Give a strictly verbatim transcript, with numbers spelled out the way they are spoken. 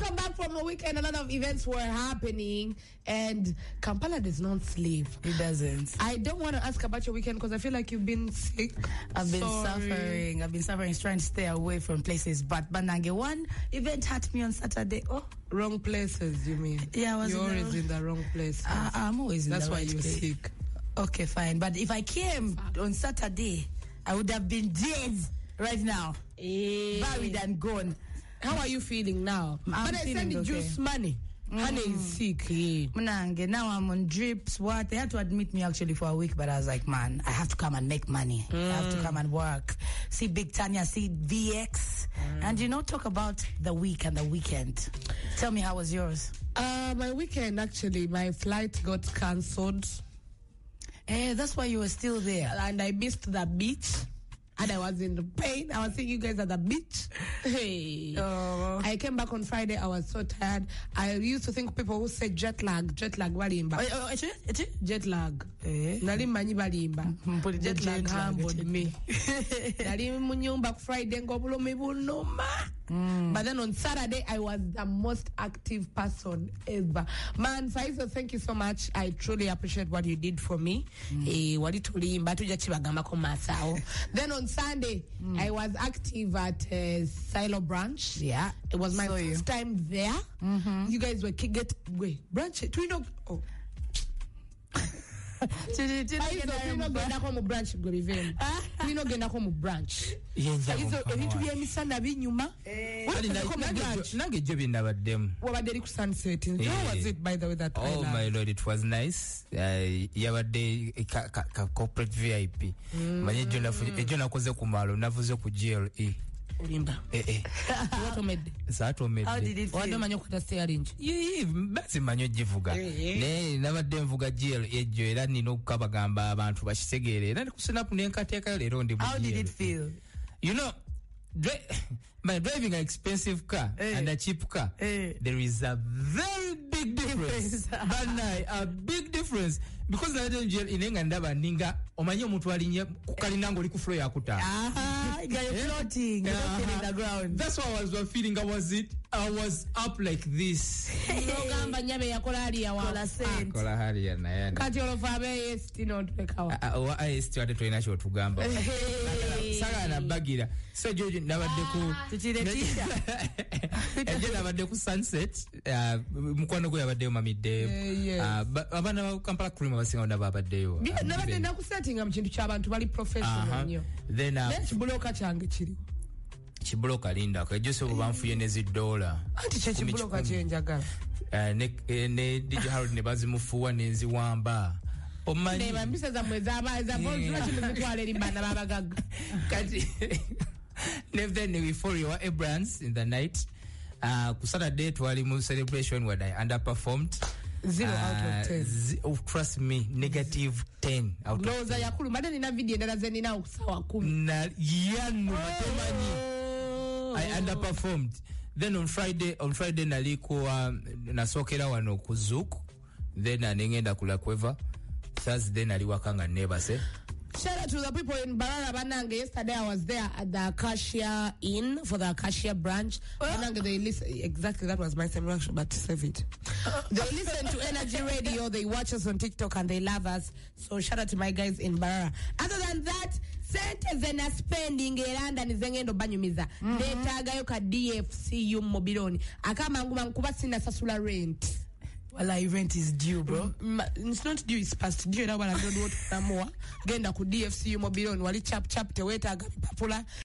come back from a weekend. A lot of events were happening, and Kampala does not sleep. It doesn't. I don't want to ask about your weekend because I feel like you've been sick. I've been Sorry. suffering. I've been suffering, trying to stay away from places. But Banange, one event had me on Saturday. Oh, wrong places, you mean? Yeah, I was You're in always the, in the wrong place. Uh, I'm always in That's the why right you're place. sick. Okay, fine. But if I came on Saturday, I would have been dead right now. Eh. Buried and gone. How are you feeling now? I'm but I feeling send the okay. juice money. Mm. Honey is sick. Yeah. Munange, now I'm on drips. What? They had to admit me actually for a week, but I was like, man, I have to come and make money. Mm. I have to come and work. See Big Tanya, see V X. Mm. And, you know, talk about the week and the weekend. Tell me, how was yours? Uh, my weekend, actually, my flight got cancelled. Eh, that's why you were still there. And I missed the beach. And I was in pain. I was seeing you guys at the beach. Hey. Oh. I came back on Friday. I was so tired. I used to think people who say jet lag, jet lag balimba. Oh, oh, jet, jet lag. Eh? Nali manyi balimba. Jet lag humbled me. Nali munyumba Friday ngobulumi bunoma. Mm. But then on Saturday, I was the most active person ever. Man, Faizo, thank you so much. I truly appreciate what you did for me. Mm. Then on Sunday, mm. I was active at uh, Silo branch. Yeah. It was my so first you. time there. Mm-hmm. You guys were get wait branch. Do you know? Oh. Tuino mu branch go revenge. Tuino genda ko mu branch. Izo ebitu bya misana binyuma. Nange je binabaddemu. Wabadde eri ku sunset. How was it by the way that Oh island? my lord, it was nice. Uh, yabadde ka, ka, ka corporate V I P. Mm. Manye jo nafuze ejo nakoze ku malo navuze ku G L E. Ulimba. Eh eh. What omedde? Sato omedde. How did it feel? Wado manyo kuta steering. Yee, basi manyo jivuga. Ne nabadde mvuga G L E ejo era nino okukabagamba abantu bakitegeere. Era ku snap nenkateeka lero ndi mu G L E. How did it feel? You know, dri- by driving an expensive car hey. and a cheap car, hey. there is a very big difference. But now, a big difference. Because I don't jail in England, ninga, omanyo mutu alinya, kukalina ngoli ku floor ya kuta. Ah, you're floating. You're not in the ground. That's what I was feeling. I was it. I was up like this. Ogamba nyabe yakola hali ya wa. Kola sent. Kola hali ya na. Kati olofa abe esti no tupekawa. Wa esti wate toina cho tugamba. Saka na bagira. So George nabadde ku tuchiretisha. Eje nabadde ku sunset. Mukwano gwe yabadde mu midde. Abana ba Kampala crew basinga onda babaddeyo. Nabadde nakusettinga mu kintu ky'abantu bali professional nnyo. Then uh, Let's bloka kyange kiri. Kibuloka linda ko ejo so banfuye ne zidola. Anti kye kibuloka kye njagala. Eh ne ne D J Harold ne bazimufuwa ne nziwamba. Omanyi ne bambisa za mweza aba za bonzula kintu mutwale limbana babagaga. Kati never then we for your Abrams in the night. Uh, ku Saturday twali mu celebration where I underperformed. Zero uh, out of ten. Z- oh, trust me, negative ten out no, of ten. Noza yakulu madani na video ndala zeni na okusawa kumi. Na yanu matemani. I underperformed. Then on Friday, on Friday naliko um, nasokera wano ku Zouk. Then anengenda kula kweva. Thursday naliwakanga neighbors eh. Shout out to the people in Barara Banange. Yesterday I was there at the Acacia Inn for the Acacia branch. Uh, Banange, they listen, exactly, that was my same reaction, but save it. Uh, they listen to Energy Radio, they watch us on TikTok, and they love us. So shout out to my guys in Barara. Other than that, sente zena spending eranda nizengendo banyumiza. Netagayo ka D F C U mobiloni. Akama nguma nkuba sina sasula rent. Well, rent is due, bro. Mm, it's not due, it's past due. Now, I don't know what more. Genda ku D F C U mobiloni wali chap chap te weta agapi papula.